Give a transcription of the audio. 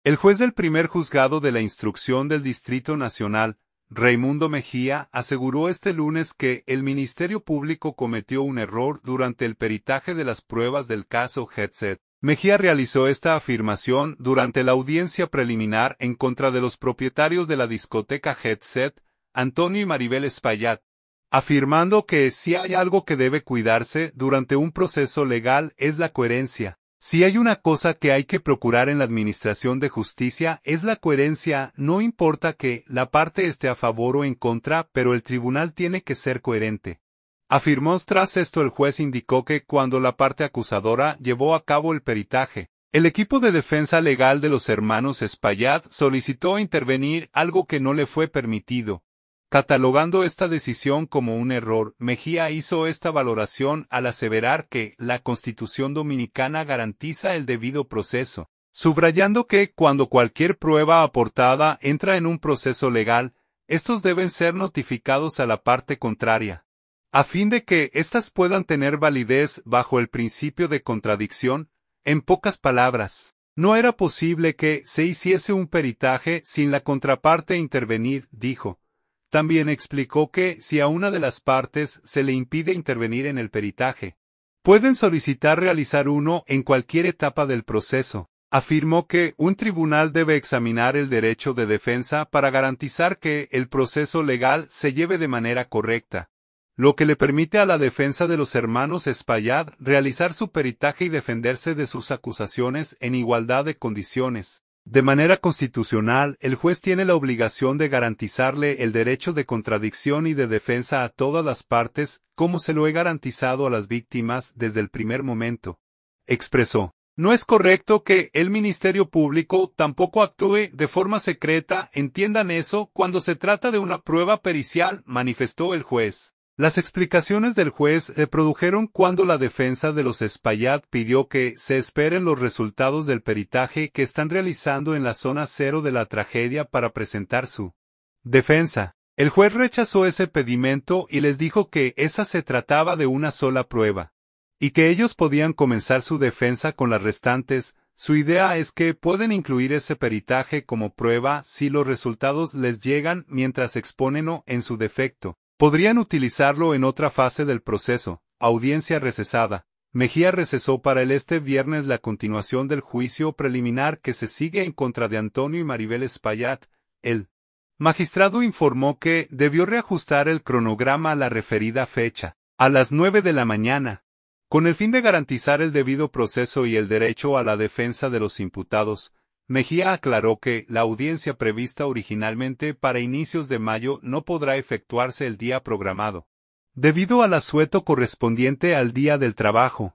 El juez del primer juzgado de la instrucción del Distrito Nacional, Raimundo Mejía, aseguró este lunes que el Ministerio Público cometió un error durante el peritaje de las pruebas del caso Headset. Mejía realizó esta afirmación durante la audiencia preliminar en contra de los propietarios de la discoteca Headset, Antonio y Maribel Espaillat, afirmando que si hay algo que debe cuidarse durante un proceso legal es la coherencia. Si hay una cosa que hay que procurar en la administración de justicia es la coherencia, no importa que la parte esté a favor o en contra, pero el tribunal tiene que ser coherente. Afirmó. Tras esto el juez indicó que cuando la parte acusadora llevó a cabo el peritaje, el equipo de defensa legal de los hermanos Espaillat solicitó intervenir, algo que no le fue permitido. Catalogando esta decisión como un error, Mejía hizo esta valoración al aseverar que la Constitución dominicana garantiza el debido proceso, subrayando que cuando cualquier prueba aportada entra en un proceso legal, estos deben ser notificados a la parte contraria, a fin de que éstas puedan tener validez bajo el principio de contradicción. En pocas palabras, no era posible que se hiciese un peritaje sin la contraparte intervenir, dijo. También explicó que si a una de las partes se le impide intervenir en el peritaje, pueden solicitar realizar uno en cualquier etapa del proceso. Afirmó que un tribunal debe examinar el derecho de defensa para garantizar que el proceso legal se lleve de manera correcta, lo que le permite a la defensa de los hermanos Espaillat realizar su peritaje y defenderse de sus acusaciones en igualdad de condiciones. De manera constitucional, el juez tiene la obligación de garantizarle el derecho de contradicción y de defensa a todas las partes, como se lo he garantizado a las víctimas desde el primer momento. Expresó. No es correcto que el Ministerio Público tampoco actúe de forma secreta, entiendan eso, cuando se trata de una prueba pericial, manifestó el juez. Las explicaciones del juez se produjeron cuando la defensa de los Espaillat pidió que se esperen los resultados del peritaje que están realizando en la zona cero de la tragedia para presentar su defensa. El juez rechazó ese pedimento y les dijo que esa se trataba de una sola prueba, y que ellos podían comenzar su defensa con las restantes. Su idea es que pueden incluir ese peritaje como prueba si los resultados les llegan mientras exponen o, en su defecto, podrían utilizarlo en otra fase del proceso. Audiencia recesada. Mejía recesó para este viernes la continuación del juicio preliminar que se sigue en contra de Antonio y Maribel Espaillat. El magistrado informó que debió reajustar el cronograma a la referida fecha, a las 9 de la mañana, con el fin de garantizar el debido proceso y el derecho a la defensa de los imputados. Mejía aclaró que la audiencia prevista originalmente para inicios de mayo no podrá efectuarse el día programado, debido al asueto correspondiente al Día del Trabajo.